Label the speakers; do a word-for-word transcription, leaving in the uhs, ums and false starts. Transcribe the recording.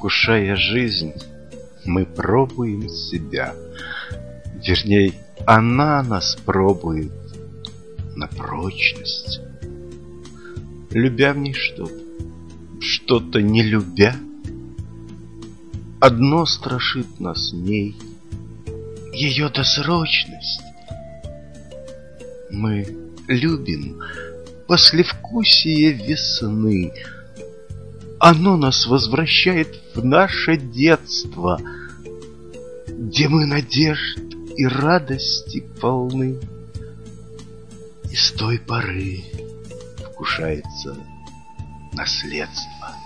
Speaker 1: Вкушая жизнь, мы пробуем себя. Верней, она нас пробует на прочность. Любя в ней что-то, что-то не любя, одно страшит нас в ней — ее досрочность. Мы любим послевкусие весны. Оно нас возвращает в наше детство, где мы надежд и радости полны. И с той поры вкушается наследство.